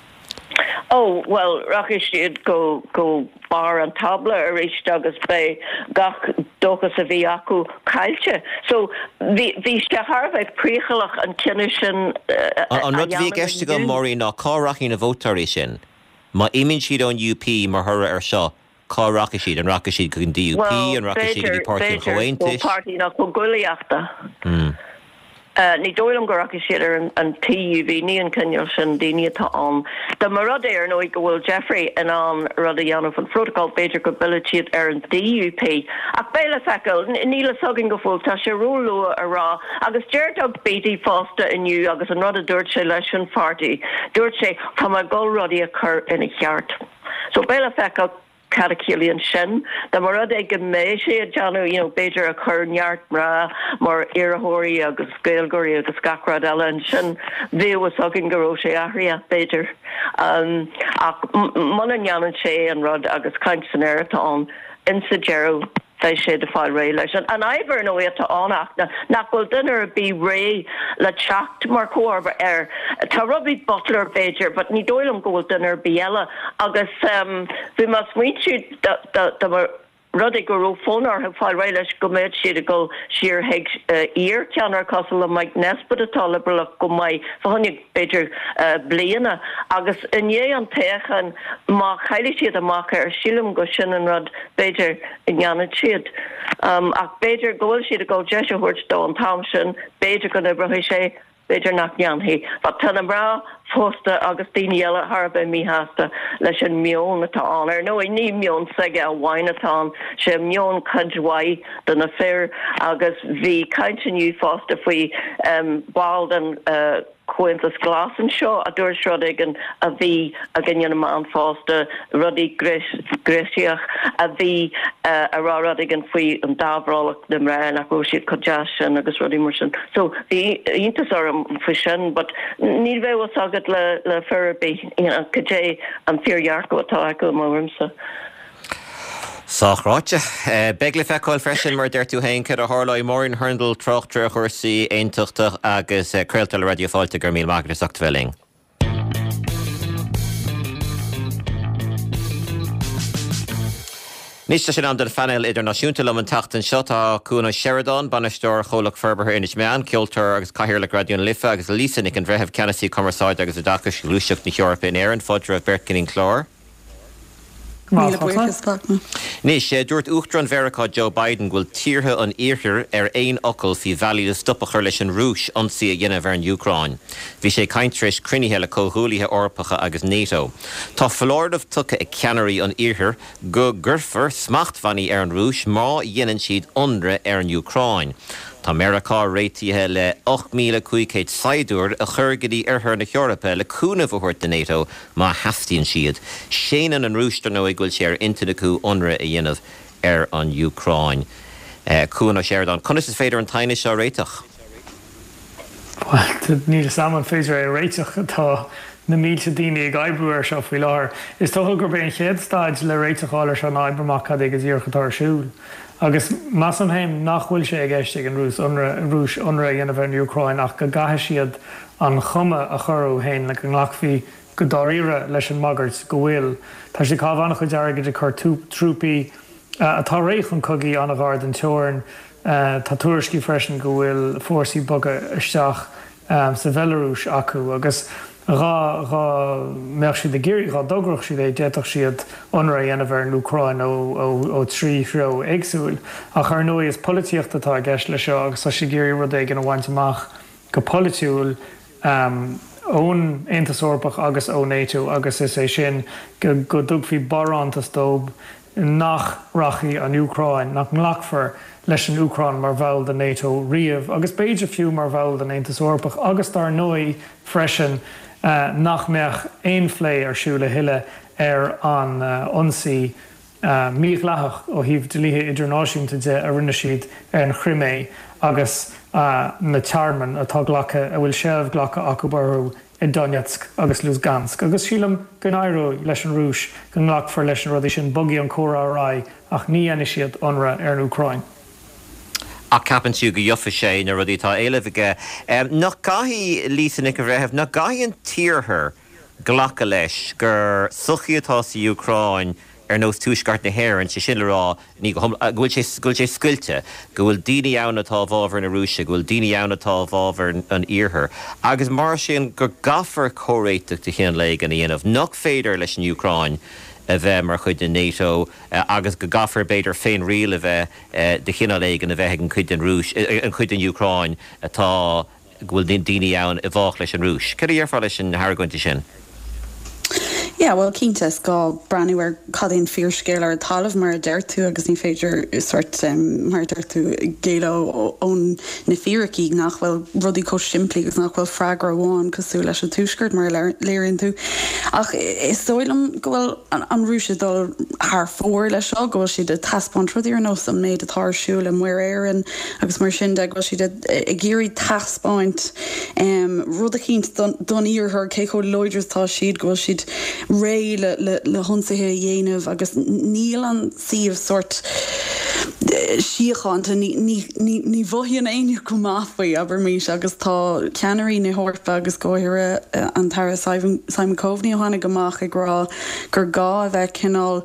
Oh, well, rachi siad go bar an tabla a réist agus bei gach dochas a bhí acu caiilte. So, bhí sé tharbheith príchalach an cinne sin... An rud bhí geiste go mórí ná cá rachaí na vótáirí sin. Má iminn siad an UP mar thura ar seo, cá racha siad, an racha siad go an DUP, an racha siad go Pártaí Chohaintis. Well, Pártaí nach go gulaíachta. Ní dóilm go racha siad ar an TUV ní an cinneal sin daoine atá an. Da mar rud é ar nó go bhfuil Jeffrey in an rud a dhéanamh an protocol beidir go billa siad ar an DUP. Ach béile fecail, níla sogin go fóil, tá sé rólua a rá, agus deirteag bétí fásta inniu agus an rud a dúirt sé leis an fartaí. Dúirt sé tá mar gol rudí a chur ina cheart. So béile fecail Cadacilian sin, da mar rud ag go mé sé a deanú, beidir a chur neart mra mar iarthóirí agus scéalgóirí agus gacrad eile an sin bhíh sogin go ró sé aithrí a beidir. Ach man an neanan sé an rud agus caint san air atá an insa dearú fé sé de fáil ré leis. An éibar nó éta annach nach bhfuil duine bí ré le teacht mar cóirba ar. Tá Robbie Butler Beidir, but ní dóilm go bhfuil duine bí eile agus bhí mas muintú mar rudig go ró fónar ha fáil ré leis go méid siad a go siar heag ír ceanar cosal a maid nespad atá liberalach go mai fahannig beidir bliana agus iné an teachan má chaile siad amach ar sílim go sin an rud beidir inheanna siad. Ach beidir gohfuil siad a go deisiúirt dó an tam sin beidir go ibrahí sé beidir nach neanhí. But tan bra fósta agus daoine eile tharbh míheasta leis an mion atá an. Ar nó ní mion saige a bhain atá sé mion cudhhaid don na fér agus bhí caintiniu fásta faoi báil an Quintus glas an seo a dúir seo a bhí a gine an fásta rudí gréisiach a bhí a rá rudig an faoi an dábhrálach na mrá nach go siad codeas sin agus rudí mar sin. So bhí iontas orm fa sin, but ní bheith agad le ferbí codé an fearhearc atá go mórmsa. Sáchráte, begla feicáil freisin mar deirtú hain cad a hálaí mórin hurndal trochtra chuirsaí aontuchtach agus creiltal radioáilte gur míl mágras achtafelling. Níos sin an den fanil idirnáisiúnta le an tatan seo tá cúna Sheridan banisteoir chomhlach Ferbertha inis meán, Kiltar agus Cathaoirleach Radioún Lifa agus Lísa nic an bhreithimh Ceannasaí Commerceáid agus a dachas lúiseach na Eorpa in éireann fodra Bertcinning Clár. Níos dúirt uachtar an Verachá Joe Biden ghfuil tíortha an iarthar aon ocail fi bhealaí stoppachar leis an rúis ansaí a dhéanamh ar an Ucráin. Bhí sé caintreis cruinithe le cóthúlaithe orpacha agus NATO. Tá Florida tucha ag ceannairí an iarthar go gurfar smachtmhaí ar an rúis má dhéanann siad ionra ar an Ucráin. Tá Americá réitithe le 8,500 saidúr a churgadí arthar na Eorpa le cúna bhhuirt de NATO má heastíonn siad. Séanan an rúistar nó ag ghfuil sé ar inta na cú ionra a dhéanamh ar an Ucráin. Cúna Sheridan, conas is féidir an taine seo réiteach? Well, níl saman féidir é réiteach tá na mílte daoine ag aibbrúir seo faoi láthair. Is tócha gur ben chéadstaid le réiteáil se an aibbrmach cad agus íorchatáir siúil. Agus más an haim nachhfuil sé ag éiste an rúis ionra dhéanamh an Ucráin ach go gathe siad an chuma a chorú hain le an nghlachfaí go dáíre leis an magart go bhfuil. Tá sé cábhánach chu deargad de chu trúpaí atá réich an cogaí an gard an teorin tá tuairiscí freisin go bhfuil fórsaí boga isteach sa Belarúis acu agus rá meach siad a géirí rá dograch siad é déach siad ionra dhéanamh ar an Ucráin ó trí threo éagsúil ach ar nua is polítíocht atá gceist le seo agus tá sé géirí rud é gan bhaint amach go politiúil ón Aontas Eorpach agus ó NATO agus is é sin go dúgfaí barántas dóib nach rachaí an Ucráin nach nglachfar leis an Ucráin mar bhil de NATO riamh agus beidir fiú mar bhil den Aontas Eorpach agus tar nua freisin nach meach éon phlé ar siúla hiile ar an ionsaí mídhleathach ó híomh dlíthe idirnáisiúnta de a rinne siad ar an Chrimé agus na tearman atá ghlacha a bhfuil seamh ghlacha acu barú i Donetsk agus Lugansk. Agus sílam go éireadh leis an rúis go nglachfar leis an rudí sin bogaí an córa rá ach ní dhéana siad ionra ar an Ucráin. A capan siú go diofa sé na rudí tá éilehige. Nach gaithí Lísa nic a bhreithimh, nach gaithí an tíorthar ghlacha leis gur suchaí atá sa Ucráin ar nós túisceart na hÉireann sé sin le rá ghfuil sé scuilte, go bhfuil daoine ann atá bhábhar na rúise, go bhfuil daoine ann atá bhábhar an iarthar. Agus mar sin gur gafar córéiteach de chéan le gan dhéanamh nach féidir leis an Ucráin a bheith mar chuid in NATO agus go gafar beidir féin rial a bheith de chéan le gan a bheith an chuid an rúis an chuid an Ucráin atá bhfuil daoine ann a bhách leis an rúis. Cad ar fá leis an tharagointe sin? Yeah, well, cíntas go breanúir cadín fíorscéile ar talamh mar deirtú agus ní féidir sort mar deirtú géile ón na fíraí nach bhfuil rudí có siimplí agus nach bhfuil freigra bháin cosú leis an túisgurt mar léironn tú. Ach is dóilm go bhfuil an rúise dul th fór leis seo go bhfuil siad a taspáint rudí ar nó an méid atásúil an muir éan agus mar sin de go siad a géirí taspáint rud a cínt don íorthar cé cho loidirtá siad go siad ré le honsathe dhéanamh agus níl an siomh sort síocháinte ní bhhion aine go máthfaí aber mís agus tá ceannairí na Eorpa agus ggóithire an tara Simon Coveney hána goach ag rá gur gá a bheith cinál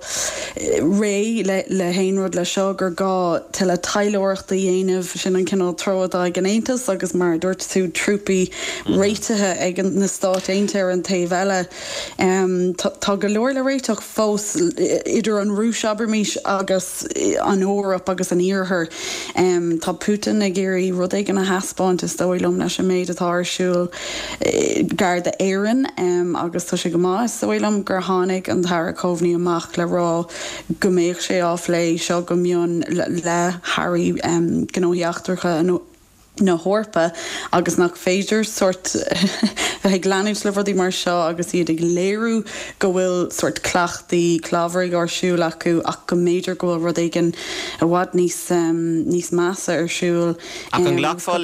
ré le héonrod le seo gur gá til le tailóireachta dhéanamh sin an cinál troadá ag an Aontas agus mar dúirt tú trúpaí réitethe ag na Stát Aontaithe ar an taobh eile. Tá go leor le réiteach fós idir an rúis Abermís agus an Eorpa agus an iarthar. Tá Putin a géirí rud ag an na haspáint is dóilm leis an méid atá arsúil gar de éireann agus tá sé go más dóilm gur tháinig an Tara Coveney amach le rá go méoh sé áf lei seo go mion le Harry gnóíachtarcha na Eorpa agus nach féidir sort bheit glanús le rudí mar seo agus iad ag léirú go bhfuil sort clachtaí clábhraigh arsúil acu ach go méidir go bhfuil rud éigean a bhhad níos measa arsúil. Ach an ghlachfá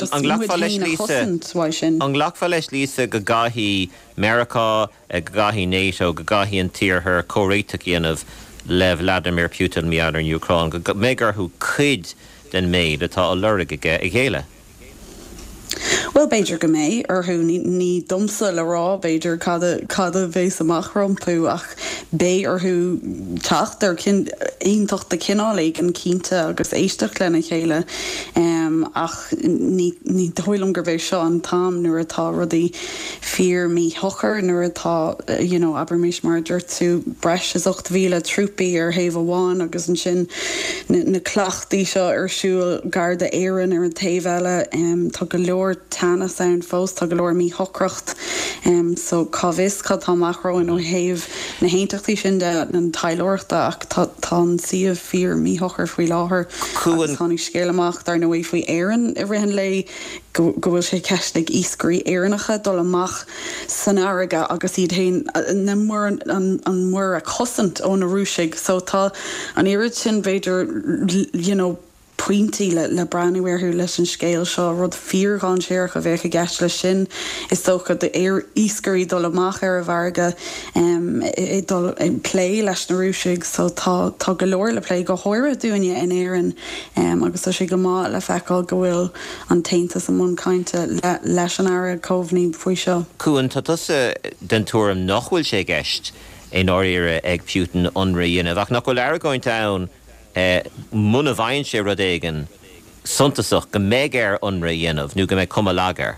leis Lísa go gaithí Americá go gaithí NATO go gaithí an tíorthar córéiteach dhéanamh le Vladimir Putin miadar in Ukraine go mégar who cuid den méid atá a lurrig i ggéile. Well Beiidir go méid arthú ní domsa le rá Beiidir cad a bhééis amach rompú ach bé arthú tacht ar aontocht de cinálé an cínte agus éisteach lena chéile ach ní dhoilm gur bhéh seo an tam nuair atá rudí fear mí hochar nuair atá aber mís mar dúirt tú breis is 8,000 trúpaí ar Haomh Amháin agus an sin na clachtaí seo arsúil garda éireann ar an taobh eile tá go leor tanna sound fós tá go leor mí hocracht so cábhis cad tá machró in ó Haomh na héintachtaí sin de an tailóirta ach tá an siomh fear mí hochar faoi láthair agus tháinig scéalaach dar nó faoi éireann i rihan le go bhfuil sé ceisnig íscarí éireannacha dul amach san airige agus iad hain na mór an mór a cosint ó na rúsigh so tá an irid sin beidir pointí le braniúirthú leis an scéal seo rud fíorán séir go bheith a gceist le sin is socha de íscarí dul amach ar a bharga dul lé leis na rúsigh so tá go leor le lé go háire dúine in éireann agus sé go má le feicáil go bhfuil an taontas am mún cainte leis an air comhní faoi seo. Cuan tá den túram nachhfuil sé gceist in áíire ag Putin onra dhéanamh ach nach bhfuil air going down muna bhain sé rud éigen suntasach go méid ar onra dhéanamh nó go méid cuma lágar.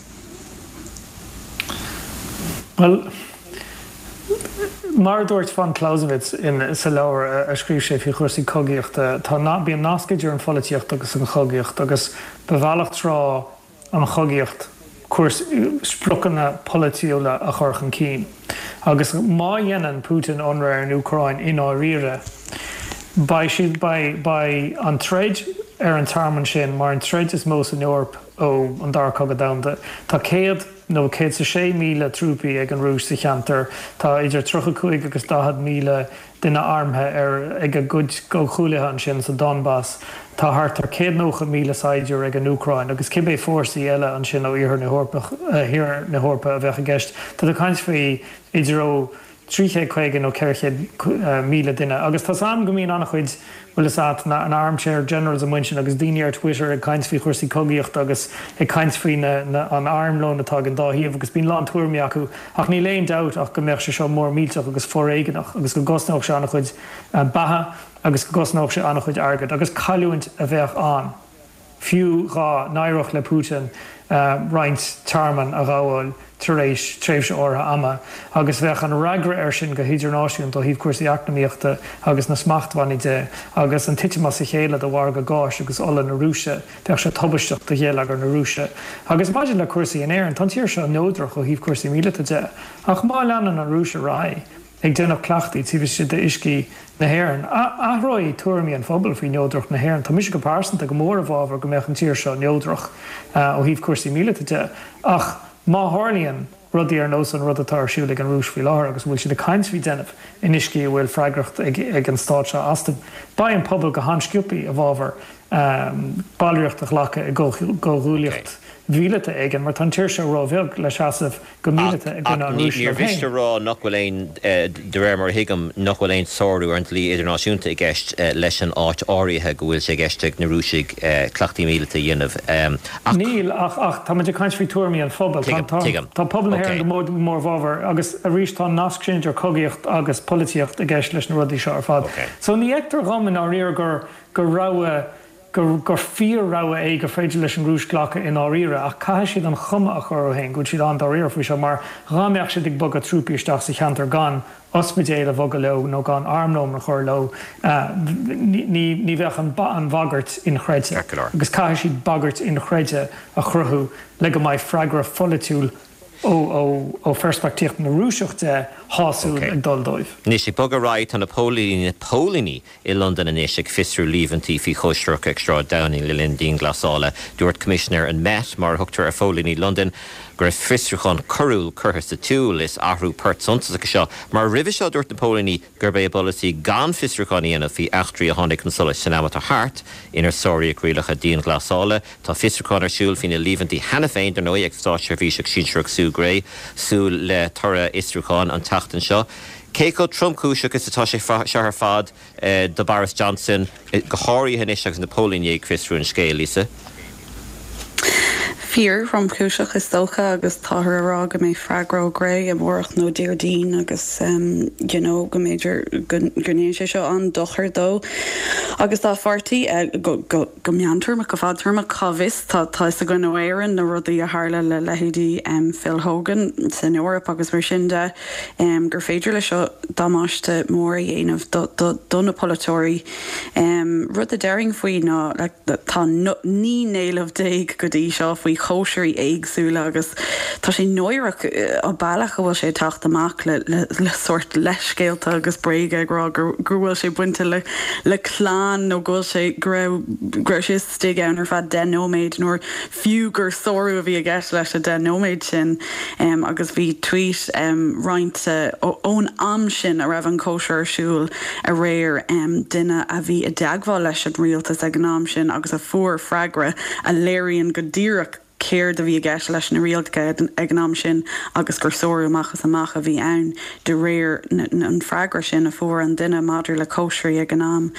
Well, mar dúirt van Clausewitz in sa leabhar a scríobh sé fi chuirsaí cogaíochta tá bíon nascaidir an folaíocht agus an chogaíocht agus bhealach rá an chogaíocht cuas sprucanna polítiúla a churchan cín. Agus má dhéanann Putin onra an Ucrain in áíre by an trade an tarman sin mar an trade is mós in Europa ó an dar cogad damda. Tá céad nó céad sa 6,000 trúpaí ag an rúis sa cheantar tá idir 35 agus 10,000 duine armthe ag a go chúlathe an sin sa Donbass. Tá hart ar 100,000 saidiúr ag an Ucrain agus cibé fórsaí eile an sin ó hir na hórpa a bheith a gceist. Tá a caiins faoi idir ó 3,000 ó 4,000 duine. Agus tá sam go míon annach chuid bhfuil is an armchair generals am sin agus daine ar Twitter ag caiins faoi chuirsaí cogaíocht agus ag caiins faoi an armlón atá an dáhíomh agus bíon lá túirmí acu ach ní léon dat ach go meach se seo mór míteach agus forréigenach agus go gosnách se annach chuid batha agus go gosnách se annach chuid agad agus caiúint a bheith an. Fiú rá naireach le Putin roinnt tarman a ráháil taréis tréimhse ortha ama agus bheith an ragra ar sin go hidirnáisiún do híh cuasaí eacnamaíochta agus na smachthaí de agus an tiitimas sa chéile do bhhar go gáis agus ola na rúise bheith se tobbaisteach do chéile ar na rúise. Agus baidir le cuasaí in éan tan tíir se nódrach ó híh cuasaí míleta de ach má leanan an rúise rá ag déanamh clachtaí tí si de iscí na hhéann. Athróí tuairimí an phobal faoi neodrach na hhéann. Tá mis go pásanta go mór a bhábhar go meach an tíir seo neodrach ó híh cuasaí míleta de ach má hálíonn rudí ar nós an rud atá siúla an rúis faoi láthair agus bhfuil si de caiins faoi déanamh in iscí bhfuil freigracht ag an stáit seo asta ba an pobal go hansciúpaí a bhábhar bailíochtach lecha i ggóúlaocht bhílata aigen mar tan tíir se rá bheag le seasamh go mílata ag an rúis. Níor bhiste rá nachhfuil éon de réir mar hiigem nachhfuil éon sóú an lí idirnáisiúnta i gceist leis an áit áirithe go bhfuil sé gceisteach na rúsigh clachtaí mílata dhéanamh. Níl ach tá muidir caiins faoi tuairimí an phobal tá pobal na hhéir go mór bhábhar agus a rís tá nascsin ar cogaíocht agus polítíocht a gceist leis na rudí seo ar fad. So ní éachtar gaman á riar gur ráha gur fíorráha é go féidir leis an rúsglacha in áíire ach cai siad an chuma a chur hain go siad an áíir faoi seo mar rámeach siad ag bog a trúpaíisteach sa cheantar gan ospidéile bhog le nó gan armlóm a chur le ní bheith an bhagart in chréide agus cai siad bagart in chréide a chruthú le go maiid freigra folitiúil ó perspektíocht na rúiseachta háúil ag duldóibh. Ní sé bog a ráid an na Pólíní i London in éisiigh fistrú líomhantí fi choisteach ag strá Downing le Lindín Glasála dúirt Commissioner an Met mar thugtar a Pólíní London gur fistruchan curúil chuthas sa túil is ahrú pert suntas a seo mar ribh seo dúirt na Pólíní gur bé bolí gan fistruchan íanamh hí eachtrií a tháinig an sola sinama a hart inar sóirí arílacha Dín Glasála tá fistruchan ar siúil fin na líomhantí hena féin ar nó ag stáit ar bhí sin Grey sú le tora Istruchan an tachtan seo Keiko Trumcúise agus atá sé sear fad do Boris Johnson go háirí hanis agus Napoleon Chris Rún scéil Lisa. Fear from cúiseach is dócha agus táthar ará go mé freigró gré a mórach nó Déardín agus go méidir gurnéon sé seo an dochar dó. Agus tá fartaí go meantarm go fádtarm a covis tá sa go nóéan na rudaí a hála le lehéidí Phil Hogan san Eorp agus mar sin de gur féidir le seo damáiste mór dhéanamh donna polatóirí. Rud a deiring faoi ná tá ní néilemh déag go dtí seo faoi chóisiirí éagsúla agus tá sé nóireach á bailach go bhfuil sé tacht amach le sort leiscéalta agus bréige gur bhfuil sé buinte le chlán nó ghfuil sé greibh sé stig ann ar fad denóméid nóair fiú gur sóú a bhí a gceist leis a denóméid sin agus bhí tweet rointe ón am sin a raibh an cóisiir siúil a réir duine a bhí a deagháil leis an rialtas ag an am sin agus a fuair freigra a léiríonn go díreach céir do bhí a gceist leis na rialtacha ag an am sin agus gur sóú amachchas amach a bhí ann de réir an freigra sin a fuair an duine madidir le cóisiirí ag an am.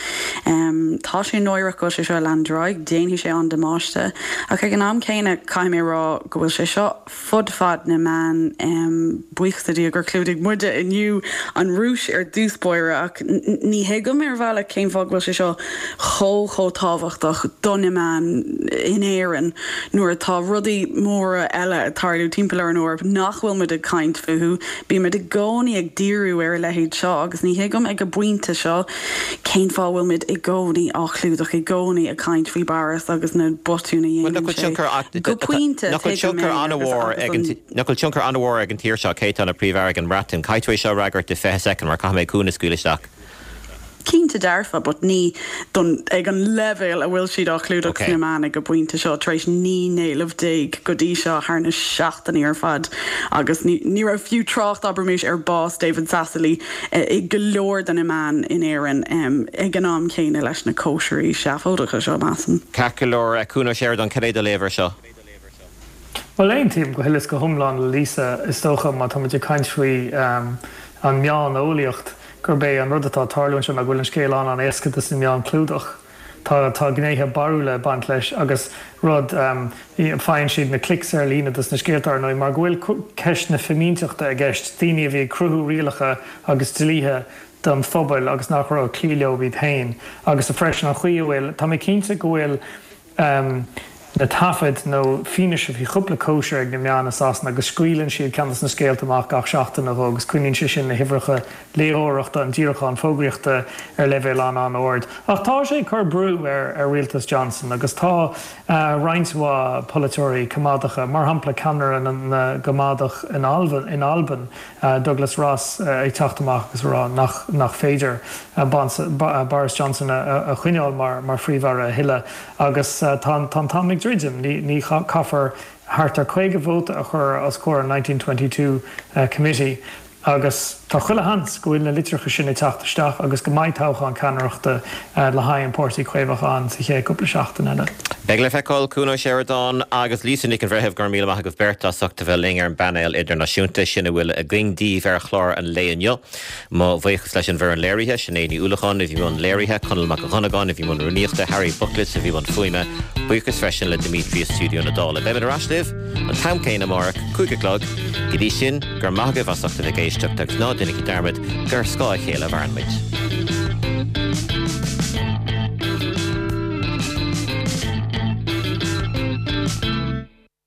Tá sé nóireach go sé seo landráig, déanhí sé an demáiste ach ag an am céine caiimé rá go bhfuil sé seo fudfad na man buíochtaí gur clúdig muide inniu an rúis ar dúspóire ach ní heigem ar bhela céim fág bhfuil sé seo chó táhachtach donna man in éan nuair atá rudaí móra eile a tarlú timpeall ar an orb nach bhfuil muid a caint fuú, bí muid a gcónaí ag díriú ar lehéid seo agus ní higamm ag go buinte seo céim fá bhfuil muid i gcónaí á chlúdach i gcónaí a caint faoi baras agus na botúna dhéanamh go puinte Knuckle Chunker anhhar ag an tíir seo céit an a príomhhar an ratin, caiitfuéis seo ragart de 5 second mar cha mé cúna scuúlisteach. Cínta dearfa, but ní ag an level a bhfuil siad á chlúdach na man ag go buinte seo treéis ní néilemh déag go dtí seo thna seachtaí ar fad agus ní raibh fiú trácht abermís ar bás David Sassoli i go leor den na man in éan ag an am chéine leis na cóisiirí seafódacha seo masan. Caculór cúna séir an céad a léver seo. Well, éon tíim go hilas go thumláán le Lisa is tócha má tá muidir caint faoi an meán óíocht gur bé an rudatá tarlún sem a bhfuil an scéán an éascatas in meán clúdach. Tá gnéithe barú le bant leis agus rud fáin siad na clics ar lína dus na scéaltar nó mar bhfuil ceist na femínteachta a gceist daoine a bhí cruthú rialacha agus tilíthe don phobal agus nach rá clíleo bhí tain agus a freisin an chuí bhfuil tá mé cinnte go bhfuil na tafid nó fineise bhí chupla cóisiir ag na meánna sasna agus scuilann siad ceannas na scéaltamach gach seachtainna agus cuiníonn sé sin na hibhreacha léóireachta an díreacha an fógraíochta ar leibhéil an ord. Ach tá sé chur brú ar Rialtas Johnson agus tá reinshá polatóirí comadacha mar hampla canar an gomadach in Alban Douglas Ross ag teachtamach agus rá nach féidir Boris Johnson a chuineáil mar phríomhhar a hiile agus tá Dridgem ní caafar hartar chuige bhóta a chur as cóir 1922 committee agus tá chuile hans go bhfuil na litreacha sin i teachtasteach agus go maidtácha an canaireachta le haid pórtaí chuimhachán sa ché cúpla seachtain eile. Beag le feicáil cúna Sheridan agus lísannig an bhreitheh gur míle maithagah berta suachta bheith lingar an bannéil idirnáisiúnta sinna bhfuil a gingdíh ar chlár an léonne má bhaochas leis an bhar an léirithe sin éí úlachan a bhí mún léirithe chunal mac chunagán a bhí mún runíochta Harry Bucklitz a bhí mún fuime buchas freisin le Dimitri Studio na dála. Bheith ar asliv an tamcéine mark cúigelog i dí sin gur maithagah as suachta bheith géisteach ná duine dermid gur scáil chéile bharnmid.